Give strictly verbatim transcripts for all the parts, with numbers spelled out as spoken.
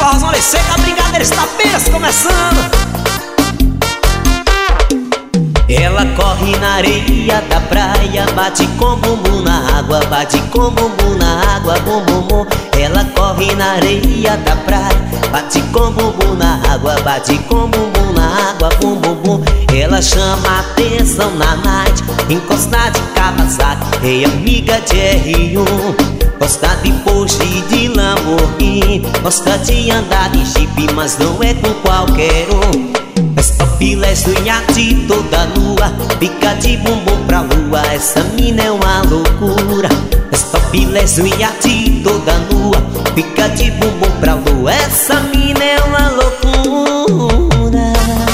forrozão ali seca, a brincadeira está apenas começando. Ela corre na areia da praia, bate com bumbum na água, bate com bumbum na água, bum bum bum. Ela corre na areia da praia, bate com bumbum na água, bate com bumbum na água, bum bum bum. Ela chama atenção na night, encosta de Kawasaki, ei amiga de R um. Gosta de Porsche e de Lamborghini, gosta de andar de Jeep, mas não é com qualquer um. Mas topless no iate toda nua, fica de bumbum pra lua, essa mina é uma loucura. Mas topless no iate toda nua, fica de bumbum pra lua, essa mina é uma loucura.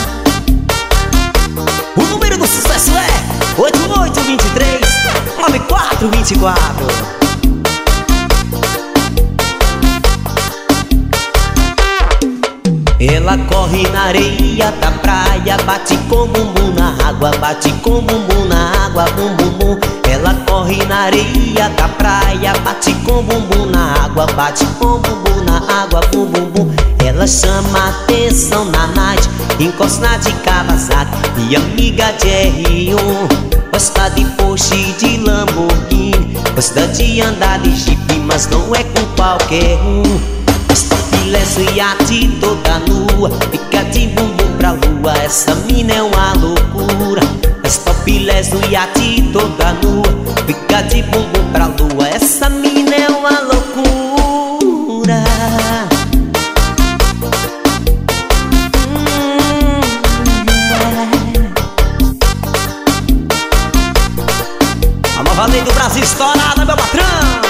O número do sucesso é oito oito dois três nove quatro dois quatro. Ela corre na areia da praia, bate com bumbum na água, bate com bumbum na água, bum bum bum. Ela corre na areia da praia, bate com bumbum na água, bate com bumbum na água, bum bum bum. Ela chama atenção na night, encosta de Kawasaki e amiga de R um. Gosta de Porsche e de Lamborghini, gosta de andar de Jeep, mas não é com qualquer um. Topless no iate toda nua, fica de bumbum pra lua, essa mina é uma loucura. Mas topless no iate toda nua, fica de bumbum pra lua, essa mina é uma loucura. hum, é. A nova lei do Brasil estourada, meu patrão.